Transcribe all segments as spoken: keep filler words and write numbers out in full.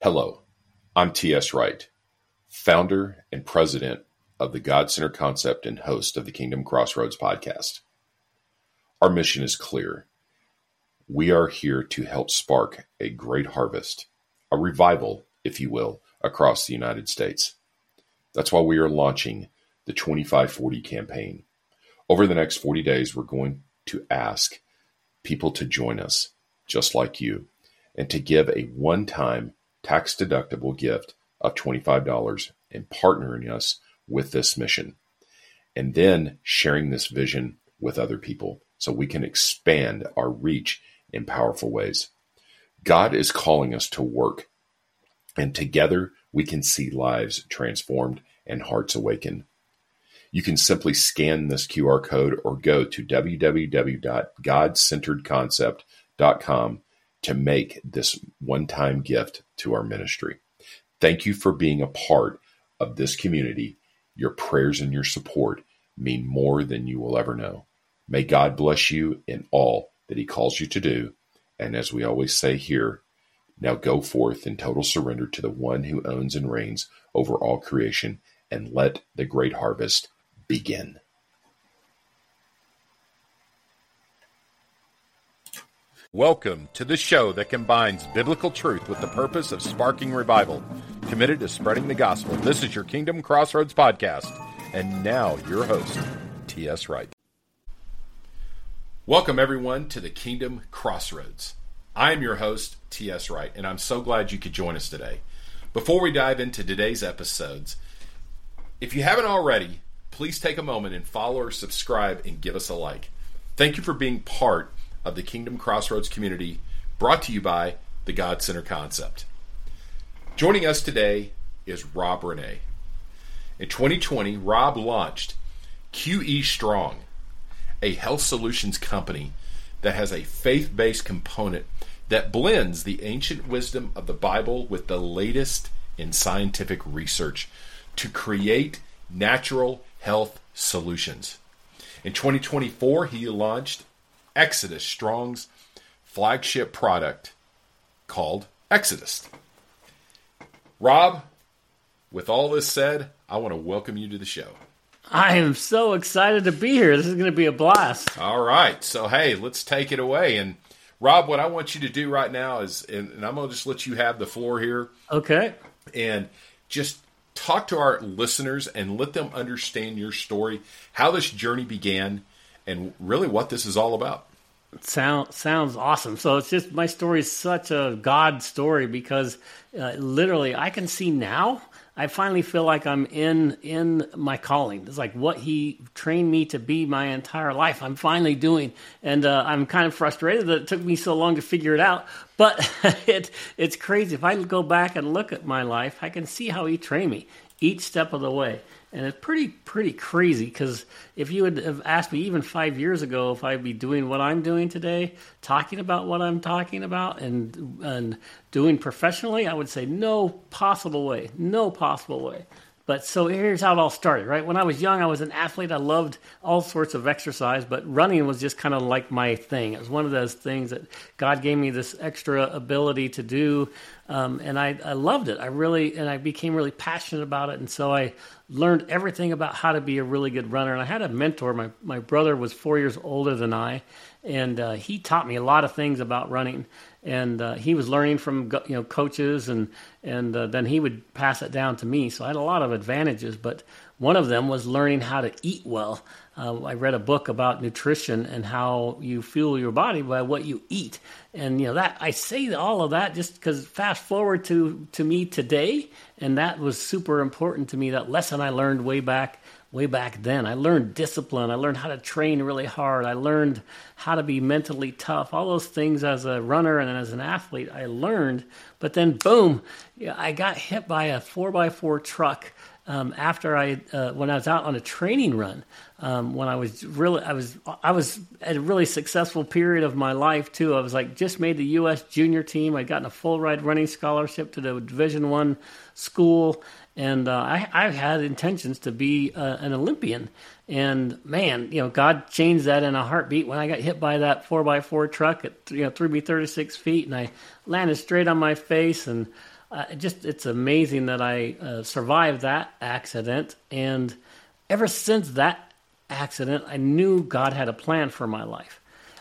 Hello, I'm T S. Wright, founder and president of the God Center Concept and host of the Kingdom Crossroads podcast. Our mission is clear. We are here to help spark a great harvest, a revival, if you will, across the United States. That's why we are launching the twenty-five forty campaign. Over the next forty days, we're going to ask people to join us, just like you, and to give a one-time tax-deductible gift of twenty-five dollars and partnering us with this mission, and then sharing this vision with other people so we can expand our reach in powerful ways. God is calling us to work, and together we can see lives transformed and hearts awakened. You can simply scan this Q R code or go to w w w dot god centered concept dot com to make this one-time gift to our ministry. Thank you for being a part of this community. Your prayers and your support mean more than you will ever know. May God bless you in all that He calls you to do. And as we always say here, now go forth in total surrender to the one who owns and reigns over all creation, and let the great harvest begin. Welcome to the show that combines biblical truth with the purpose of sparking revival, committed to spreading the gospel. This is your Kingdom Crossroads podcast, and now your host, T S. Wright. Welcome, everyone, to the Kingdom Crossroads. I am your host, T S. Wright, and I'm so glad you could join us today. Before we dive into today's episodes, if you haven't already, please take a moment and follow or subscribe and give us a like. Thank you for being part of the Kingdom Crossroads community, brought to you by the God Center Concept. Joining us today is Rob Renee. In twenty twenty, Rob launched Q E Strong, a health solutions company that has a faith-based component that blends the ancient wisdom of the Bible with the latest in scientific research to create natural health solutions. In twenty twenty-four, he launched Exodus Strong's flagship product called Exodus. Rob, with all this said, I want to welcome you to the show. I am so excited to be here. This is going to be a blast. All right. So, hey, let's take it away. And Rob, what I want you to do right now is, and, and I'm going to just let you have the floor here. Okay. And just talk to our listeners and let them understand your story, how this journey began, and really what this is all about. Sound, sounds awesome. So it's just, my story is such a God story because uh, literally I can see now, I finally feel like I'm in in my calling. It's like what He trained me to be my entire life, I'm finally doing. And uh, I'm kind of frustrated that it took me so long to figure it out. But it it's crazy. If I go back and look at my life, I can see how He trained me each step of the way. And it's pretty, pretty crazy because if you would have asked me even five years ago if I'd be doing what I'm doing today, talking about what I'm talking about and and doing professionally, I would say no possible way, no possible way. But so here's how it all started, right? When I was young, I was an athlete. I loved all sorts of exercise, but running was just kind of like my thing. It was one of those things that God gave me this extra ability to do, um, and I, I loved it. I really, and I became really passionate about it, and so I learned everything about how to be a really good runner. And I had a mentor. My my brother was four years older than I, and uh, he taught me a lot of things about running. And uh, he was learning from you know coaches, and and uh, then he would pass it down to me. So I had a lot of advantages, but one of them was learning how to eat well. Uh, I read a book about nutrition and how you fuel your body by what you eat. And you know that I say all of that just because fast forward to to me today, and that was super important to me. That lesson I learned way back. Way back then, I learned discipline. I learned how to train really hard. I learned how to be mentally tough. All those things as a runner and as an athlete, I learned. But then, boom, I got hit by a four by four truck um, after I, uh, when I was out on a training run. Um, when I was really, I was, I was at a really successful period of my life too. I was like just made the U S junior team. I'd gotten a full ride running scholarship to the Division One school. And uh, I, I had intentions to be uh, an Olympian. And man, you know, God changed that in a heartbeat when I got hit by that four by four truck. It you know, threw me thirty-six feet, and I landed straight on my face. And uh, just it's amazing that I uh, survived that accident. And ever since that accident, I knew God had a plan for my life.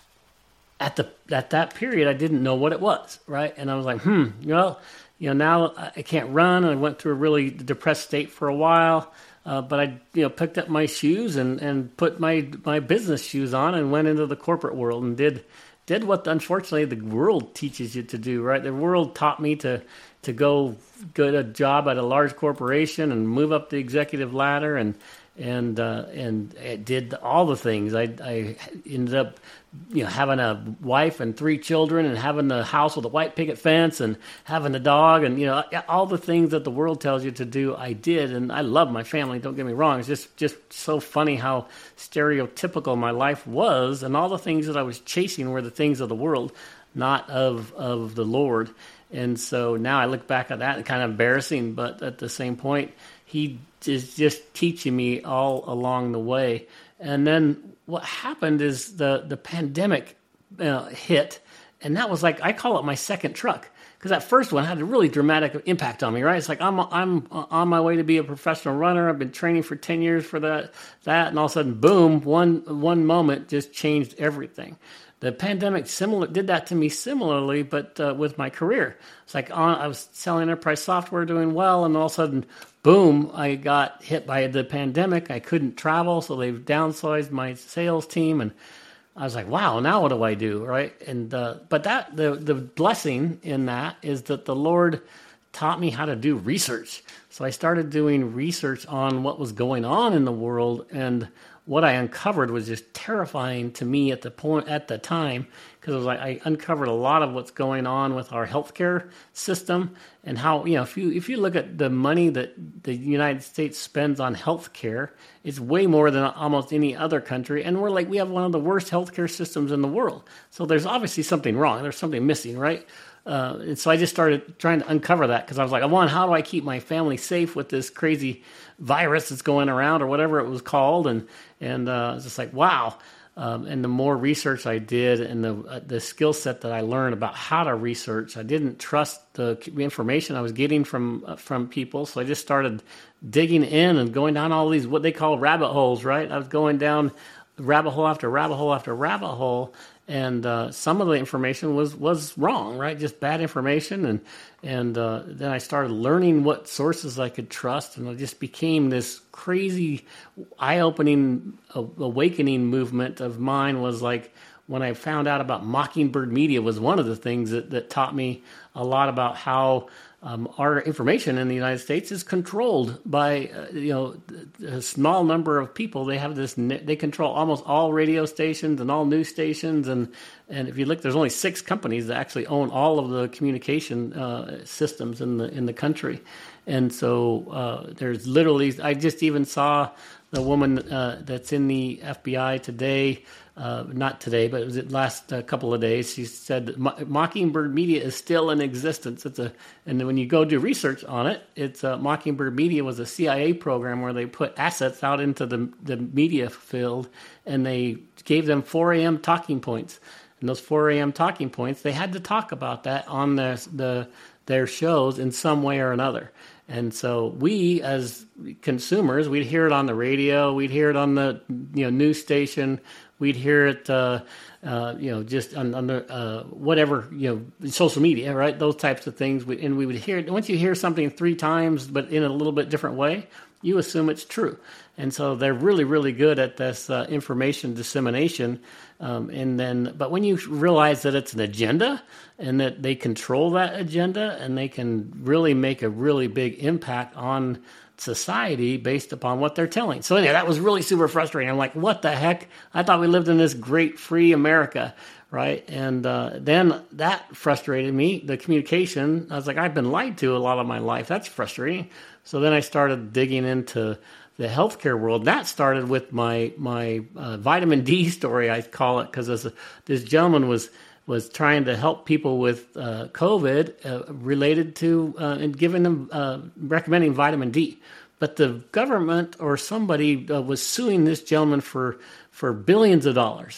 At the at that period, I didn't know what it was, right? And I was like, hmm, well, you know, now I can't run. I went through a really depressed state for a while, uh, but I, you know, picked up my shoes and, and put my my business shoes on and went into the corporate world and did did what unfortunately the world teaches you to do, right? The world taught me to to go get a job at a large corporation and move up the executive ladder and. And uh, and it did all the things. I, I ended up, you know, having a wife and three children, and having the house with a white picket fence, and having a dog, and you know, all the things that the world tells you to do. I did, and I love my family. Don't get me wrong. It's just just so funny how stereotypical my life was, and all the things that I was chasing were the things of the world, not of of the Lord. And so now I look back at that, and kind of embarrassing, but at the same point, He is just teaching me all along the way. And then what happened is the, the pandemic uh, hit, and that was like, I call it my second truck, because that first one had a really dramatic impact on me, right? It's like I'm I'm on my way to be a professional runner. I've been training for ten years for that, that and all of a sudden, boom, one one moment just changed everything. The pandemic similar did that to me similarly, but uh, with my career. It's like on, I was selling enterprise software, doing well, and all of a sudden, boom, I got hit by the pandemic. I couldn't travel, so they've downsized my sales team, and I was like, wow, now what do I do, right? And uh, but that the the blessing in that is that the Lord taught me how to do research. So I started doing research on what was going on in the world, and what I uncovered was just terrifying to me at the point at the time, because it was like I uncovered a lot of what's going on with our healthcare system, and how, you know, if you if you look at the money that the United States spends on healthcare, it's way more than almost any other country, and we're like we have one of the worst healthcare systems in the world. So there's obviously something wrong. There's something missing, right? Uh, and so I just started trying to uncover that, because I was like, one, how do I keep my family safe with this crazy virus that's going around, or whatever it was called? And and uh, it's just like, wow. Um, and the more research I did, and the uh, the skill set that I learned about how to research, I didn't trust the information I was getting from uh, from people. So I just started digging in and going down all these what they call rabbit holes, right? I was going down rabbit hole after rabbit hole after rabbit hole. And uh, some of the information was, was wrong, right? Just bad information. And and uh, then I started learning what sources I could trust. And it just became this crazy, eye-opening, uh, awakening movement of mine. Was like when I found out about Mockingbird Media was one of the things that, that taught me a lot about how Um, our information in the United States is controlled by, uh, you know, a small number of people. They have this, they control almost all radio stations and all news stations. And, and if you look, there's only six companies that actually own all of the communication uh, systems in the, in the country. And so uh, there's literally, I just even saw the woman uh, that's in the F B I today, uh, not today, but it was the last uh, couple of days. She said that Mo- Mockingbird Media is still in existence. It's a, and when you go do research on it, it's uh, Mockingbird Media was a C I A program where they put assets out into the the media field, and they gave them four a.m. talking points. And those four a.m. talking points, they had to talk about that on their the their shows in some way or another. And so we, as consumers, we'd hear it on the radio, we'd hear it on the you know news station, we'd hear it, uh, uh, you know, just on, on the uh, whatever you know, social media, right? Those types of things, we, and we would hear it. Once you hear something three times, but in a little bit different way, you assume it's true. And so they're really, really good at this uh, information dissemination. Um, and then, but when you realize that it's an agenda and that they control that agenda and they can really make a really big impact on society based upon what they're telling. So anyway, that was really super frustrating. I'm like, what the heck? I thought we lived in this great free America, right? And uh, then that frustrated me, the communication. I was like, I've been lied to a lot of my life. That's frustrating. So then I started digging into the healthcare world. That started with my my uh, vitamin D story, I call it, because this gentleman was was trying to help people with uh, COVID uh, related to uh, and giving them uh, recommending vitamin D. But the government or somebody uh, was suing this gentleman for for billions of dollars.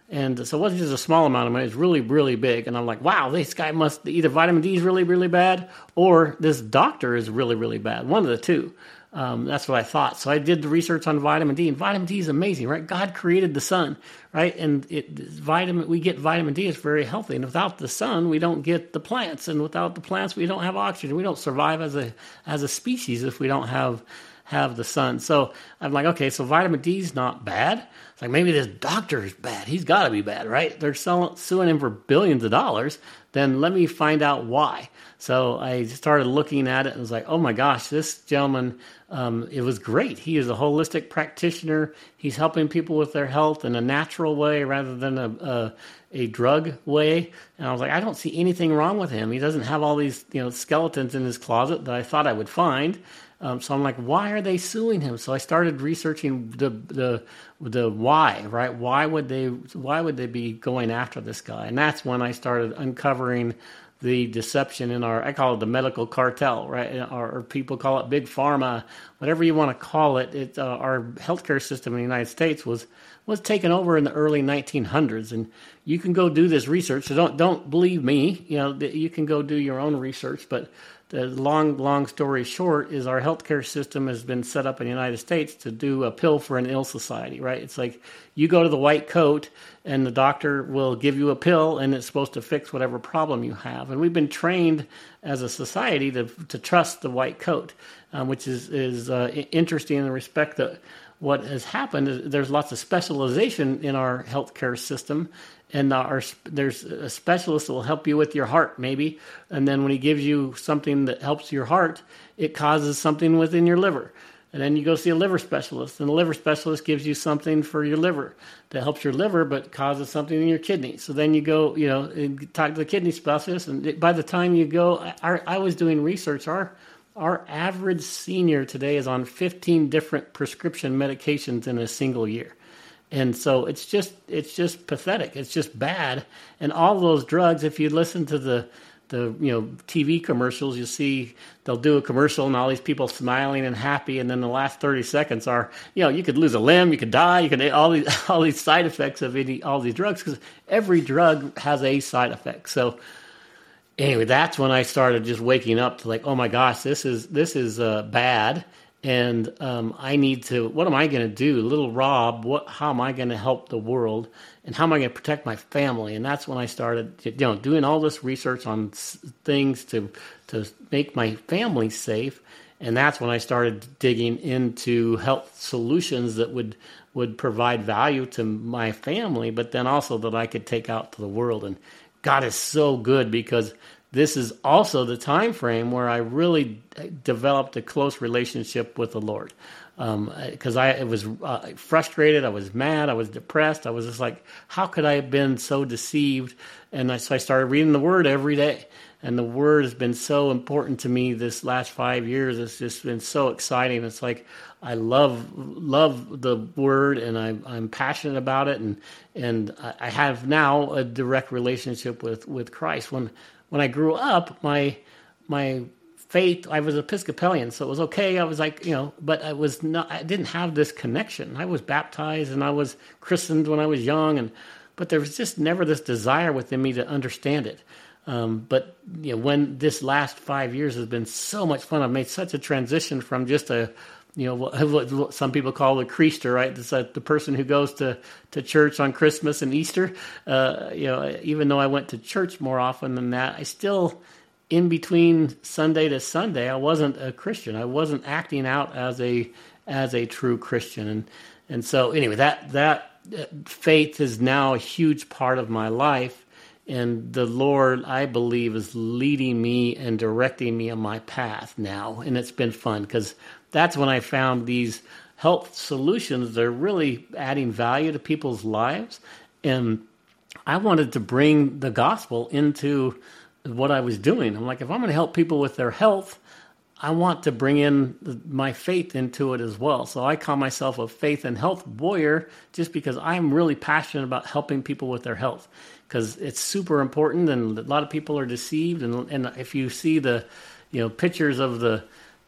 And so it wasn't just a small amount of money, it was really, really big. And I'm like, wow, this guy must, either vitamin D is really, really bad, or this doctor is really, really bad. One of the two. Um, that's what I thought. So I did the research on vitamin D, and vitamin D is amazing, right? God created the sun, right? And it, vitamin, we get vitamin D, it's very healthy. And without the sun, we don't get the plants. And without the plants, we don't have oxygen. We don't survive as a as a species if we don't have have the sun. So I'm like, okay, so vitamin D is not bad. It's like, maybe this doctor is bad. He's got to be bad, right? They're selling, suing him for billions of dollars. Then let me find out why. So I started looking at it and was like, oh my gosh, this gentleman, um, it was great. He is a holistic practitioner. He's helping people with their health in a natural way rather than a, a, a drug way. And I was like, I don't see anything wrong with him. He doesn't have all these, you know, skeletons in his closet that I thought I would find. Um, so I'm like, why are they suing him? So I started researching the the the why, right? Why would they why would they be going after this guy? And that's when I started uncovering the deception in our, I call it the medical cartel, right? Or, or people call it big pharma, whatever you want to call it. It uh, our healthcare system in the United States was was taken over in the early nineteen hundreds, and you can go do this research. So don't don't believe me. You know, you can go do your own research, but. The long, long story short is our healthcare system has been set up in the United States to do a pill for an ill society, right? It's like you go to the white coat and the doctor will give you a pill and it's supposed to fix whatever problem you have. And we've been trained as a society to to trust the white coat, um, which is, is uh, interesting in the respect that what has happened is there's lots of specialization in our healthcare system. And our, there's a specialist that will help you with your heart, maybe. And then when he gives you something that helps your heart, it causes something within your liver. And then you go see a liver specialist, and the liver specialist gives you something for your liver that helps your liver but causes something in your kidney. So then you go, you know, and talk to the kidney specialist, and by the time you go, I, I was doing research. Our our average senior today is on fifteen different prescription medications in a single year. And so it's just it's just pathetic. It's just bad. And all those drugs, if you listen to the the you know T V commercials, you see they'll do a commercial and all these people smiling and happy, and then the last thirty seconds are, you know, you could lose a limb, you could die, you could all these all these side effects of any all these drugs, because every drug has a side effect. So anyway, that's when I started just waking up to like, oh my gosh, this is this is uh, bad. And um, I need to, what am I going to do? Little Rob, what? How am I going to help the world? And how am I going to protect my family? And that's when I started, you know, doing all this research on things to to make my family safe. And that's when I started digging into health solutions that would, would provide value to my family, but then also that I could take out to the world. And God is so good, because this is also the time frame where I really developed a close relationship with the Lord, because um, I, I was uh, frustrated, I was mad, I was depressed. I was just like, how could I have been so deceived? And I, so I started reading the Word every day, and the Word has been so important to me this last five years. It's just been so exciting. It's like I love love the Word, and I, I'm passionate about it, and and I have now a direct relationship with, with Christ. When When I grew up, my my faith, I was Episcopalian, so it was okay. I was like, you know, but I was not. I didn't have this connection. I was baptized and I was christened when I was young, and but there was just never this desire within me to understand it. Um, but you know, when this last five years has been so much fun, I've made such a transition from just a, you know, what, what some people call a creaster, right? It's like the person who goes to, to church on Christmas and Easter. Uh, you know, even though I went to church more often than that, I still, in between Sunday to Sunday, I wasn't a Christian. I wasn't acting out as a as a true Christian. And and so anyway, that that faith is now a huge part of my life. And the Lord, I believe, is leading me and directing me on my path now. And it's been fun, because that's when I found these health solutions that are really adding value to people's lives. And I wanted to bring the gospel into what I was doing. I'm like, if I'm going to help people with their health, I want to bring in my faith into it as well. So I call myself a faith and health warrior, just because I'm really passionate about helping people with their health, because it's super important, and a lot of people are deceived. And, and if you see the, you know, pictures of the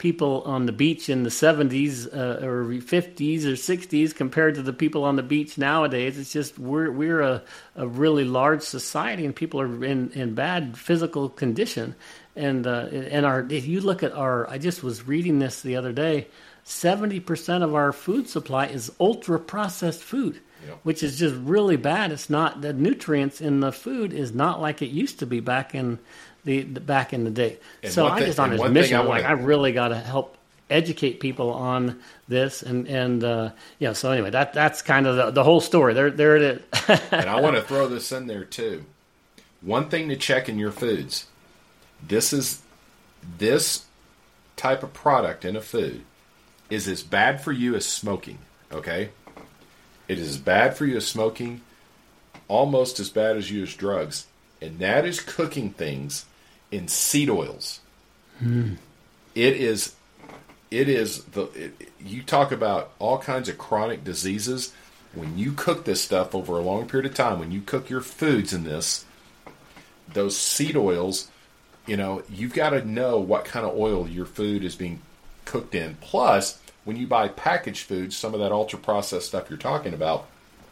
people on the beach in the seventies uh, or fifties or sixties compared to the people on the beach nowadays. It's just we're we're a, a really large society, and people are in, in bad physical condition. And uh, and our if you look at our, I just was reading this the other day, seventy percent of our food supply is ultra processed food. Yep. Which is just really bad. It's not, the nutrients in the food is not like it used to be back in the, the back in the day. And so I thing, just on this mission, I wanna, like I really got to help educate people on this, and and uh, yeah. So anyway, that that's kind of the, the whole story. There there it is. And I want to throw this in there too. One thing to check in your foods. This is this type of product in a food is as bad for you as smoking. Okay. It is as bad for you as smoking, almost as bad as you as drugs, and that is cooking things in seed oils. Hmm. It is, it is the. It, you talk about all kinds of chronic diseases when you cook this stuff over a long period of time. When you cook your foods in this, those seed oils, you know, you've got to know what kind of oil your food is being cooked in. Plus, when you buy packaged foods, some of that ultra-processed stuff you're talking about,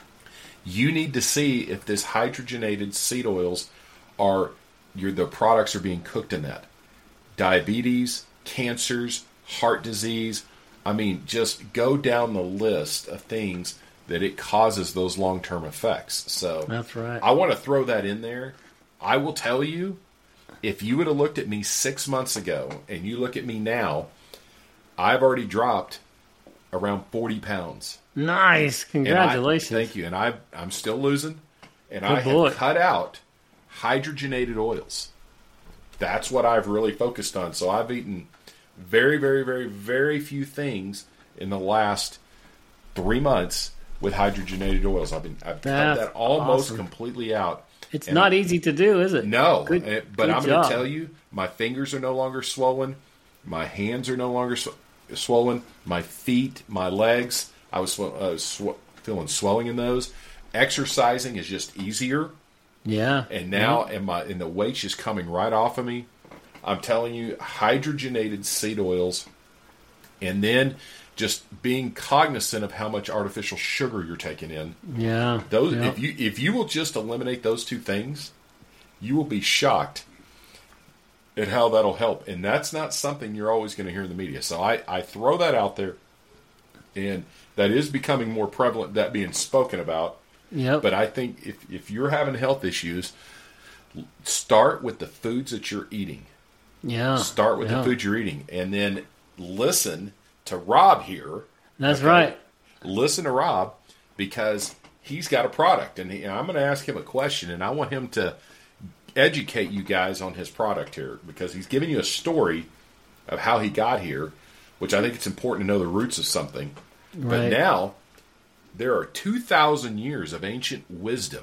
you need to see if this hydrogenated seed oils are, your the products are being cooked in that. Diabetes, cancers, heart disease. I mean, just go down the list of things that it causes those long-term effects. So that's right. I want to throw that in there. I will tell you, if you would have looked at me six months ago and you look at me now, I've already dropped around forty pounds. Nice. Congratulations. I, thank you. And I, I'm still losing. And Good I boy. have cut out hydrogenated oils. That's what I've really focused on. So I've eaten very, very, very, very few things in the last three months with hydrogenated oils. I've been I've cut that almost awesome. completely out. It's and not I, easy to do, is it? No. Good, but good I'm going to tell you, my fingers are no longer swollen. My hands are no longer sw- swollen. My feet, my legs, I was sw- uh, sw- feeling swelling in those. Exercising is just easier. Yeah. And now, yeah. and my and the weight's just coming right off of me. I'm telling you, hydrogenated seed oils, and then just being cognizant of how much artificial sugar you're taking in. Yeah. Those yeah. if you if you will just eliminate those two things, you will be shocked at how that'll help. And that's not something you're always going to hear in the media. So I, I throw that out there, and that is becoming more prevalent, that being spoken about. Yep. But I think if, if you're having health issues, start with the foods that you're eating. Yeah. Start with yeah. the food you're eating, and then listen to Rob here. That's okay? right. Listen to Rob, because he's got a product, and, he, and I'm going to ask him a question, and I want him to educate you guys on his product here, because he's giving you a story of how he got here, which I think it's important to know the roots of something. Right. But now there are two thousand years of ancient wisdom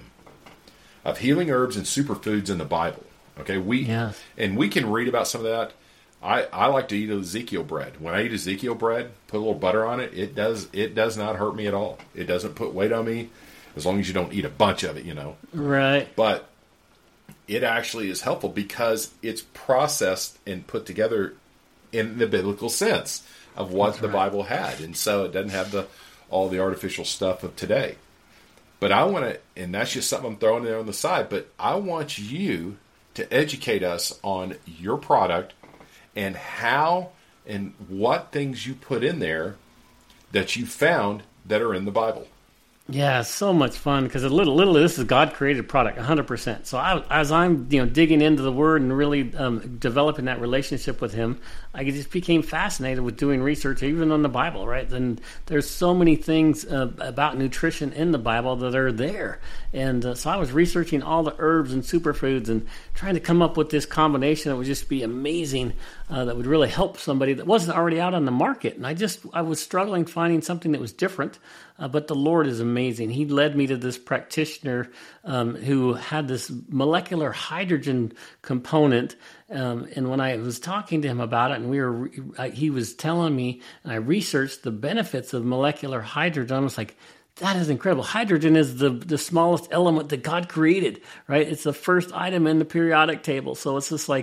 of healing herbs and superfoods in the Bible. Okay, we yes. and we can read about some of that. I, I like to eat Ezekiel bread. When I eat Ezekiel bread, put a little butter on it. It does it does not hurt me at all. It doesn't put weight on me, as long as you don't eat a bunch of it, you know. Right. But it actually is helpful because it's processed and put together in the biblical sense of what That's the right. Bible had, and so it doesn't have the all the artificial stuff of today. But I want to, and that's just something I'm throwing there on the side. But I want you to educate us on your product and how and what things you put in there that you found that are in the Bible. Yeah, so much fun, because a little, little, this is a God-created product, one hundred percent. So I, as I'm, you know, digging into the Word and really um, developing that relationship with Him, I just became fascinated with doing research, even on the Bible, right? And there's so many things uh, about nutrition in the Bible that are there. And uh, so I was researching all the herbs and superfoods and trying to come up with this combination that would just be amazing, uh, that would really help somebody that wasn't already out on the market. And I just, I was struggling finding something that was different. Uh, but the Lord is amazing. He led me to this practitioner um, who had this molecular hydrogen component. Um, and when I was talking to him about it, and we were, I, he was telling me, and I researched the benefits of molecular hydrogen. I was like, that is incredible. Hydrogen is the, the smallest element that God created, right? It's the first item in the periodic table. So it's just like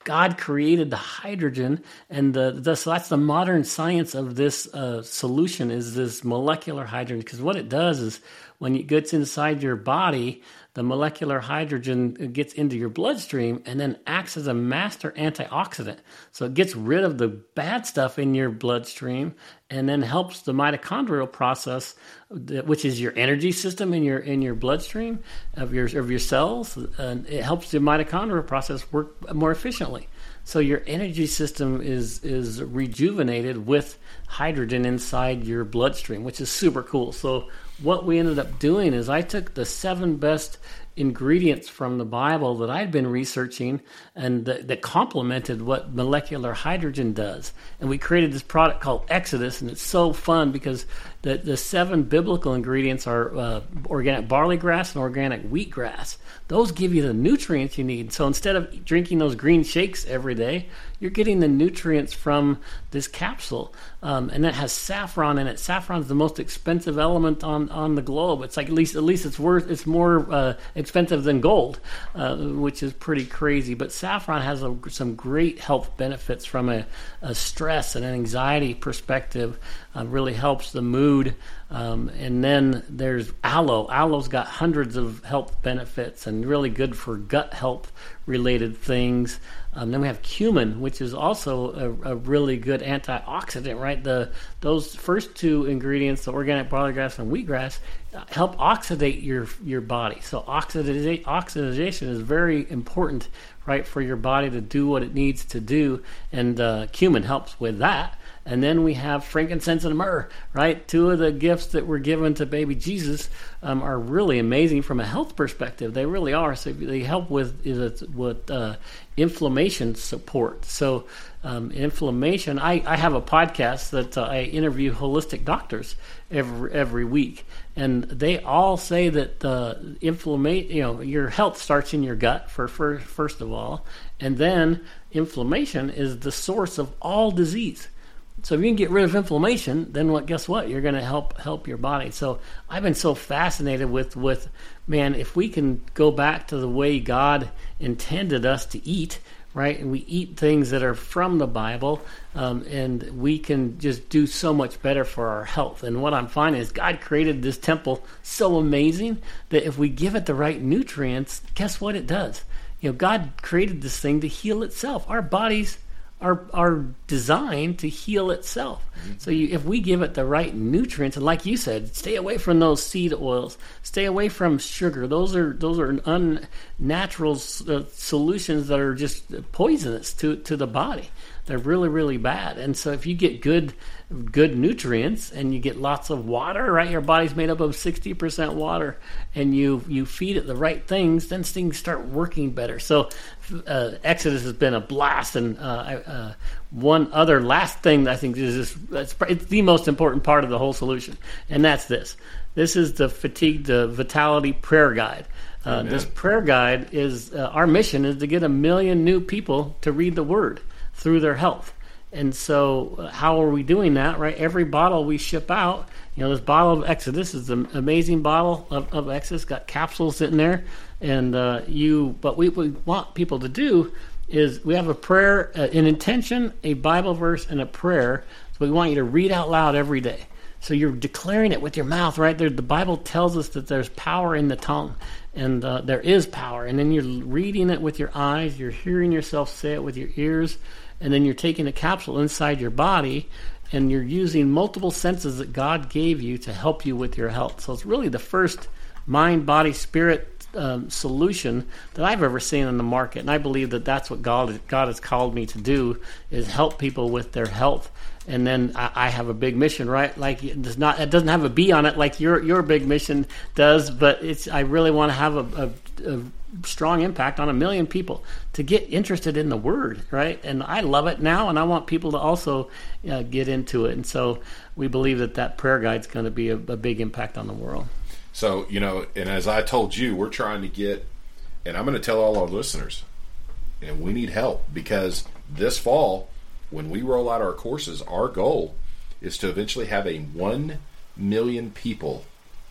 God created the hydrogen, and the, the so that's the modern science of this uh, solution is this molecular hydrogen. Because what it does is when it gets inside your body, the molecular hydrogen gets into your bloodstream and then acts as a master antioxidant. So it gets rid of the bad stuff in your bloodstream and then helps the mitochondrial process, which is your energy system in your in your bloodstream of your of your cells. And it helps the mitochondrial process work more efficiently. So your energy system is is rejuvenated with hydrogen inside your bloodstream, which is super cool. So what we ended up doing is I took the seven best ingredients from the Bible that I'd been researching and that, that complemented what molecular hydrogen does. And we created this product called Exodus, and it's so fun because the, the seven biblical ingredients are uh, organic barley grass and organic wheatgrass. Those give you the nutrients you need. So instead of drinking those green shakes every day, you're getting the nutrients from this capsule. Um, and that has saffron in it. Saffron is the most expensive element on, on the globe. It's like at least at least it's worth it's more uh, expensive than gold, uh, which is pretty crazy. But saffron has a, some great health benefits from a, a stress and an anxiety perspective. Uh, really helps the mood. Um, and then there's aloe. Aloe's got hundreds of health benefits and really good for gut health related things. Um, then we have cumin, which is also a, a really good antioxidant, right? The those first two ingredients, the organic barley grass and wheatgrass, uh, help oxidate your your body. So oxidiza- oxidation is very important, right, for your body to do what it needs to do, and uh, cumin helps with that. And then we have frankincense and myrrh, right? Two of the gifts that were given to baby Jesus um, are really amazing from a health perspective. They really are. So they help with with uh, inflammation support. So um, inflammation. I, I have a podcast that uh, I interview holistic doctors every every week, and they all say that uh, inflammation. You know, your health starts in your gut for, for first of all, and then inflammation is the source of all disease. So if you can get rid of inflammation, then what? Guess what? You're going to help help your body. So I've been so fascinated with, with, man, if we can go back to the way God intended us to eat, right? And we eat things that are from the Bible, um, and we can just do so much better for our health. And what I'm finding is God created this temple so amazing that if we give it the right nutrients, guess what it does? You know, God created this thing to heal itself. Our bodies Are, are designed to heal itself. Mm-hmm. So you, if we give it the right nutrients, and like you said, stay away from those seed oils, stay away from sugar. Those are those are unnatural uh, solutions that are just poisonous to, to the body. They're really, really bad. And so if you get good good nutrients and you get lots of water, right? Your body's made up of sixty percent water, and you you feed it the right things, then things start working better. So uh, Exodus has been a blast. And uh, uh, one other last thing that I think is just, it's, it's the most important part of the whole solution, and that's this. This is the Fatigue to Vitality Prayer Guide. Uh, this prayer guide is, uh, our mission is to get a million new people to read the Word through their health. And so uh, how are we doing that, right? Every bottle we ship out, you know, this bottle of Exodus is an amazing bottle of, of Exodus, got capsules in there. And uh, you, but we, we want people to do is we have a prayer, uh, an intention, a Bible verse, and a prayer. So we want you to read out loud every day. So you're declaring it with your mouth, right? There, the Bible tells us that there's power in the tongue, and uh, there is power. And then you're reading it with your eyes, you're hearing yourself say it with your ears, and then you're taking a capsule inside your body, and you're using multiple senses that God gave you to help you with your health. So it's really the first mind, body, spirit um, solution that I've ever seen in the market. And I believe that that's what God, God has called me to do, is help people with their health. And then I, I have a big mission, right? Like it does not, it doesn't have a B on it like your your big mission does, but it's. I really want to have a, a, a strong impact on a million people to get interested in the Word, right? And I love it now, and I want people to also uh, get into it. And so we believe that that prayer guide is going to be a, a big impact on the world. So, you know, and as I told you, we're trying to get, and I'm going to tell all our listeners, and we need help, because this fall, when we roll out our courses, our goal is to eventually have a one million people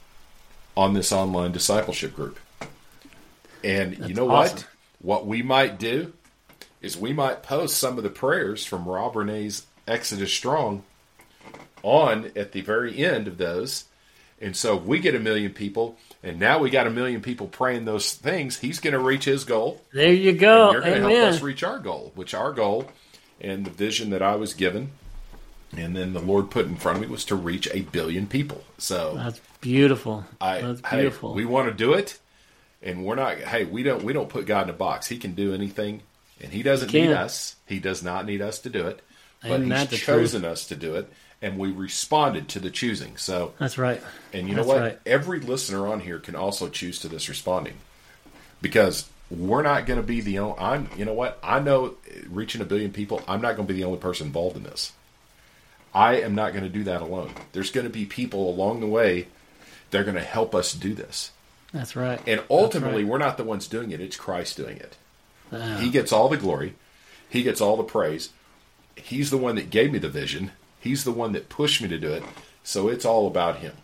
on this online discipleship group. And That's you know awesome. what? What we might do is we might post some of the prayers from Rob Renee's Exodus Strong on at the very end of those. And so if we get a million people, and now we got a million people praying those things, he's going to reach his goal. There you go. And you're going to Amen. help us reach our goal, which our goal and the vision that I was given and then the Lord put in front of me was to reach a billion people. So that's beautiful. I, That's hey, beautiful. we want to do it, and we're not. Hey, we don't. We don't put God in a box. He can do anything, and He doesn't He can. need us. He does not need us to do it, but Isn't He's that the chosen truth? us to do it, and we responded to the choosing. So That's right. and you know That's what? right. Every listener on here can also choose to this responding, because we're not going to be the only. I'm. You know what? I know reaching a billion people. I'm not going to be the only person involved in this. I am not going to do that alone. There's going to be people along the way. They're going to help us do this. That's right. And ultimately, That's right. we're not the ones doing it. It's Christ doing it. Ah, He gets all the glory. He gets all the praise. He's the one that gave me the vision. He's the one that pushed me to do it. So it's all about Him.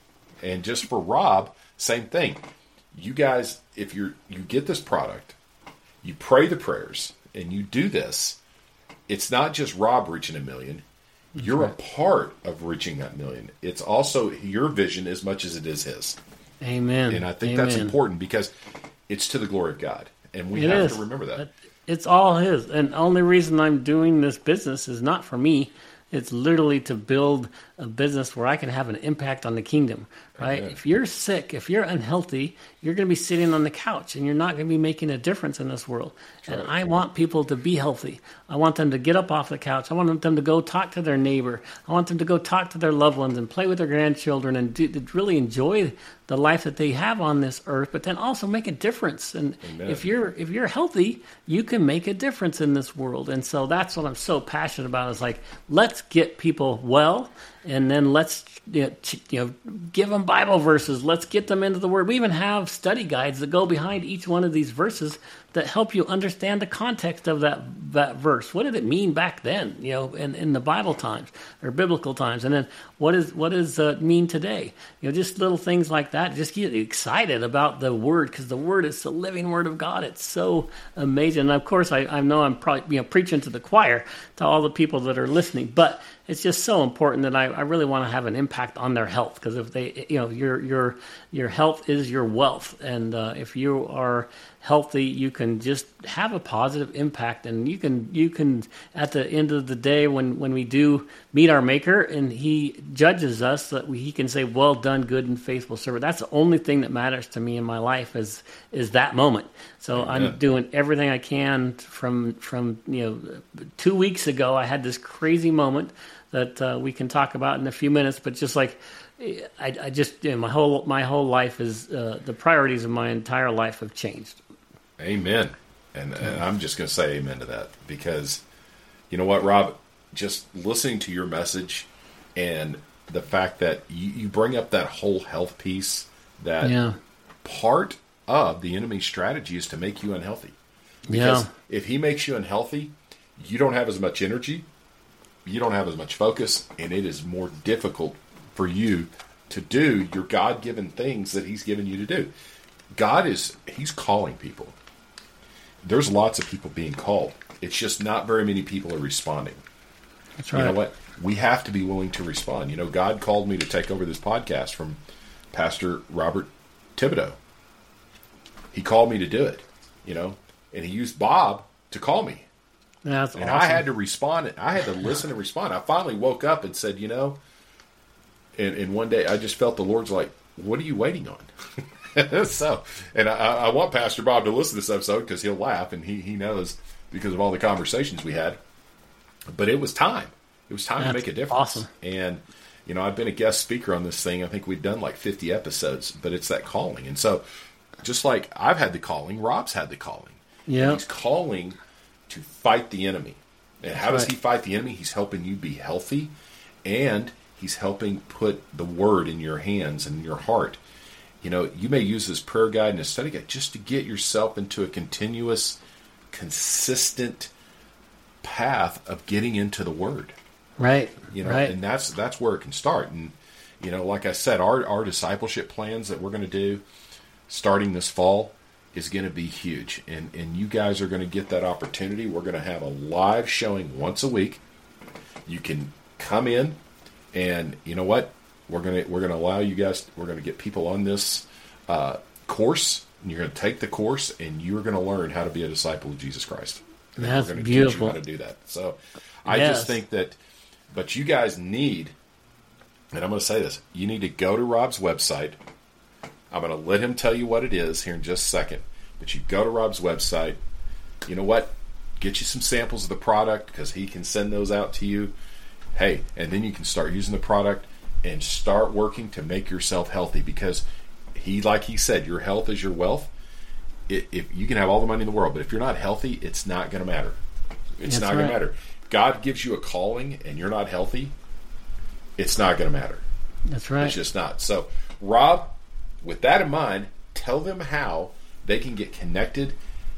And just for Rob, same thing. You guys, if you're you get this product, you pray the prayers, and you do this, it's not just Rob reaching a million. You're a part of reaching that million. It's also your vision as much as it is His. Amen. And I think Amen. that's important because it's to the glory of God. And we It have is. to remember that. It's all His. And the only reason I'm doing this business is not for me. It's literally to build a business where I can have an impact on the kingdom, right? Amen. If you're sick, if you're unhealthy, you're going to be sitting on the couch and you're not going to be making a difference in this world. And right. I want people to be healthy. I want them to get up off the couch. I want them to go talk to their neighbor. I want them to go talk to their loved ones and play with their grandchildren and do, to really enjoy the life that they have on this earth, but then also make a difference. And Amen. if you're if you're healthy, you can make a difference in this world. And so that's what I'm so passionate about. Is like, let's get people well, and then let's you know, ch- you know give them Bible verses. Let's get them into the Word. We even have study guides that go behind each one of these verses that help you understand the context of that that verse. What did it mean back then? You know, in, in the Bible times or biblical times, and then what is what does uh, mean today? You know, just little things like that. Just get excited about the Word, because the Word is the living Word of God. It's so amazing. And of course, I, I know I'm probably you know preaching to the choir, to all the people that are listening, but it's just so important that I, I really want to have an impact on their health, because if they, you know, your your your health is your wealth, and uh, if you are healthy, you can just have a positive impact, and you can you can at the end of the day, when when we do meet our Maker and He judges us, that we, He can say, "Well done, good and faithful servant." That's the only thing that matters to me in my life is is that moment. So Amen. I'm doing everything I can. From from you know, two weeks ago, I had this crazy moment that uh, we can talk about in a few minutes, but just like. I, I just you know, my whole my whole life is uh, the priorities of my entire life have changed. Amen. And, and I'm just going to say amen to that, because you know what, Rob, just listening to your message and the fact that you, you bring up that whole health piece, that Yeah. part of the enemy's strategy is to make you unhealthy. Because Yeah. if he makes you unhealthy, you don't have as much energy, you don't have as much focus, and it is more difficult for you to do your God-given things that He's given you to do. God is, He's calling people. There's lots of people being called. It's just not very many people are responding. That's right. You know what? We have to be willing to respond. You know, God called me to take over this podcast from Pastor Robert Thibodeau. He called me to do it, you know, and He used Bob to call me. That's And awesome. I had to respond. I had to listen and respond. I finally woke up and said, you know, and, and one day I just felt the Lord's like, what are you waiting on? So, and I, I want Pastor Bob to listen to this episode because he'll laugh, and he, he knows because of all the conversations we had. But it was time. It was time That's to make a difference. awesome. And, you know, I've been a guest speaker on this thing. I think we've done like fifty episodes, but it's that calling. And so, just like I've had the calling, Rob's had the calling. Yeah. And he's calling to fight the enemy. And how does right. he fight the enemy? He's helping you be healthy, and he's helping put the word in your hands and in your heart. You know, you may use this prayer guide and a study guide just to get yourself into a continuous, consistent path of getting into the word. Right. You know, right. and that's that's where it can start. And you know, like I said, our our discipleship plans that we're going to do starting this fall, is going to be huge. And, and you guys are going to get that opportunity. We're going to have a live showing once a week. You can come in, and you know what? We're going to we're going to allow you guys, we're going to get people on this uh, course, and you're going to take the course, and you're going to learn how to be a disciple of Jesus Christ. And That's we're going to beautiful. teach you how to do that. So I Yes. just think that, but you guys need, and I'm going to say this, you need to go to Rob's website. I'm going to let him tell you what it is here in just a second. But you go to Rob's website. You know what? Get you some samples of the product, because he can send those out to you. Hey, and then you can start using the product and start working to make yourself healthy, because he, like he said, your health is your wealth. It, if you can have all the money in the world, but if you're not healthy, it's not going to matter. It's That's not going right. to matter. God gives you a calling and you're not healthy, it's not going to matter. That's right. It's just not. So, Rob, with that in mind, tell them how they can get connected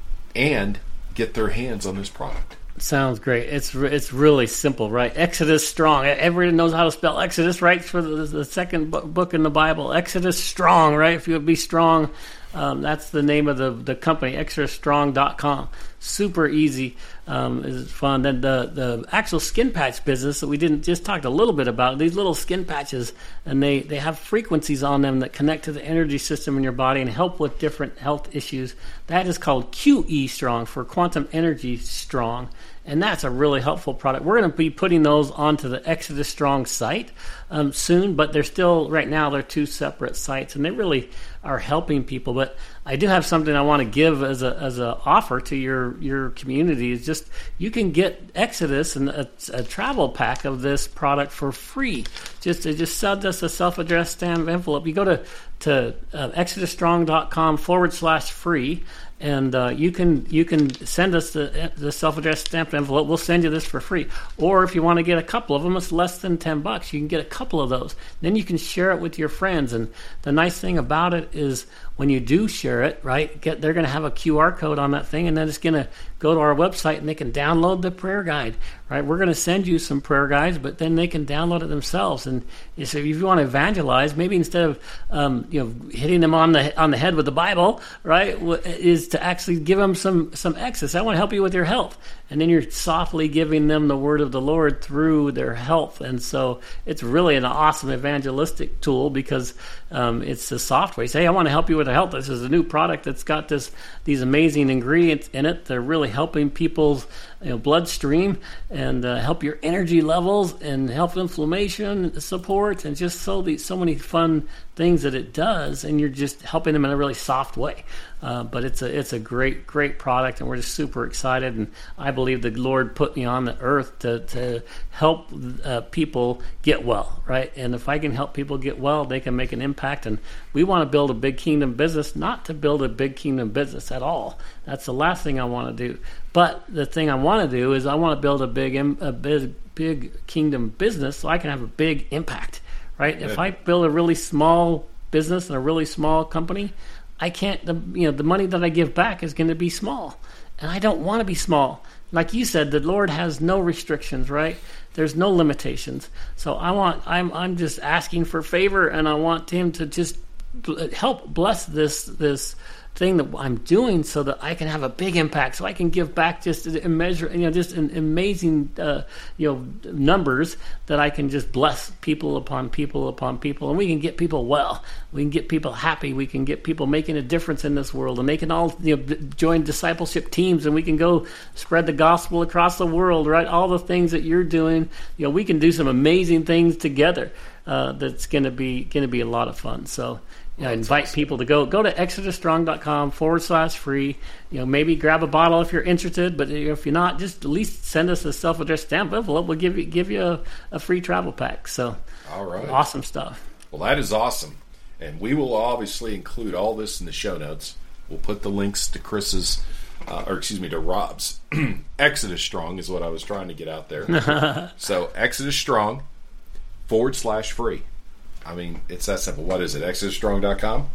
and get their hands on this product. Sounds great. It's re- it's really simple, right? Exodus Strong. Everybody knows how to spell Exodus, right? For the, the second bu- book in the Bible, Exodus Strong, right? If you would be strong, um, that's the name of the, the company, exodus strong dot com. Super easy. Um, it's fun. Then the the actual skin patch business that we didn't just talked a little bit about. These little skin patches, and they, they have frequencies on them that connect to the energy system in your body and help with different health issues. That is called Q E Strong, for Quantum Energy Strong. And that's a really helpful product. We're going to be putting those onto the Exodus Strong site um, soon, but they're still, right now, they're two separate sites, and they really are helping people. But I do have something I want to give as a as a offer to your, your community. Is just, you can get Exodus and a, a travel pack of this product for free. Just just send us a self-addressed stamp envelope. You go to, to uh, exodus strong dot com forward slash free. And uh, you can you can send us the, the self-addressed stamped envelope. We'll send you this for free. Or if you want to get a couple of them, it's less than ten bucks. You can get a couple of those. Then you can share it with your friends. And the nice thing about it is, when you do share it, right, get, they're going to have a Q R code on that thing, and then it's going to go to our website, and they can download the prayer guide, right? We're going to send you some prayer guides, but then they can download it themselves. And so if you want to evangelize, maybe instead of um, you know hitting them on the on the head with the Bible, right, is to actually give them some some Exodus. I want to help you with your health, and then you're softly giving them the word of the Lord through their health. And so it's really an awesome evangelistic tool, because um, it's a soft way. Say, hey, I want to help you with the health. This is a new product that's got this these amazing ingredients in it. They're really helping people's you know, bloodstream, and uh, help your energy levels, and help inflammation support, and just so the, so many fun things that it does. And you're just helping them in a really soft way. Uh, but it's a it's a great great product, and we're just super excited. And I believe the Lord put me on the earth to to help uh, people get well, right? And if I can help people get well, they can make an impact. And we want to build a big kingdom business, not to build a big kingdom business at all. That's the last thing I want to do. But the thing I want to do is I want to build a big a big big kingdom business so I can have a big impact, right? If I build a really small business and a really small company, I can't, the, you know, the money that I give back is going to be small, and I don't want to be small. Like you said, the Lord has no restrictions, right? There's no limitations. So I want, I'm, I'm just asking for favor, and I want Him to just help bless this, this thing that I'm doing, so that I can have a big impact, so I can give back just in measure, you know, just in amazing, uh, you know, numbers, that I can just bless people upon people upon people, and we can get people well, we can get people happy, we can get people making a difference in this world, and they can all, you know, join discipleship teams, and we can go spread the gospel across the world, right? All the things that you're doing, you know, we can do some amazing things together. Uh, that's going to be going to be a lot of fun. So. You know, I invite awesome. people to go go to exodus strong dot com forward slash free. You know, maybe grab a bottle if you're interested, but if you're not, just at least send us a self-addressed stamp envelope. We'll give you give you a, a free travel pack. So, all right, awesome stuff. Well, that is awesome, and we will obviously include all this in the show notes. We'll put the links to Chris's, uh, or excuse me, to Rob's Exodus Strong is what I was trying to get out there. So Exodus Strong forward slash free. I mean, it's that simple. What is it? exodus strong dot com?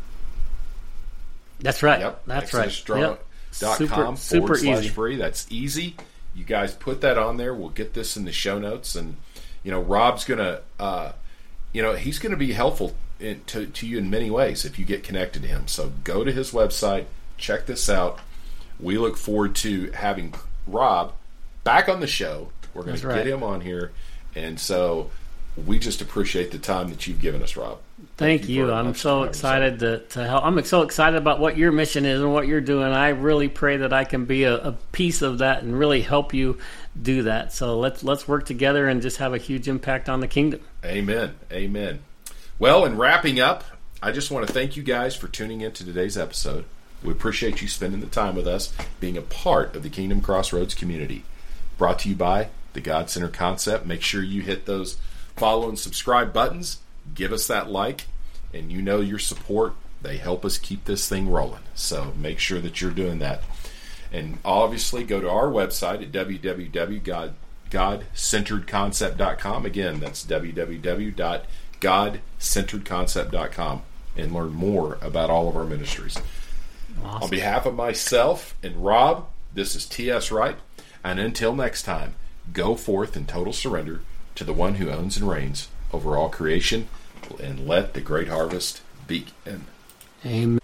That's right. Yep. That's exodus right. strong dot com Yep. Super, forward super slash easy. free. That's easy. You guys put that on there. We'll get this in the show notes. And, you know, Rob's going to, uh, you know, he's going to be helpful in, to, to you in many ways if you get connected to him. So go to his website, check this out. We look forward to having Rob back on the show. We're going to right. get him on here. And so we just appreciate the time that you've given us, Rob. Thank, Thank you. you I'm so excited to, to help. I'm so excited about what your mission is and what you're doing. I really pray that I can be a, a piece of that and really help you do that. So let's let's work together and just have a huge impact on the kingdom. Amen. Amen. Well, in wrapping up, I just want to thank you guys for tuning in to today's episode. We appreciate you spending the time with us, being a part of the Kingdom Crossroads community. Brought to you by the God Center Concept. Make sure you hit those follow and subscribe buttons. Give us that like, and you know your support. They help us keep this thing rolling. So make sure that you're doing that. And obviously go to our website at w w w dot god centered concept dot com. Again, that's w w w dot god centered concept dot com and learn more about all of our ministries. Awesome. On behalf of myself and Rob, this is T S Wright. And until next time, go forth in total surrender to the one who owns and reigns over all creation, and let the great harvest begin. Amen.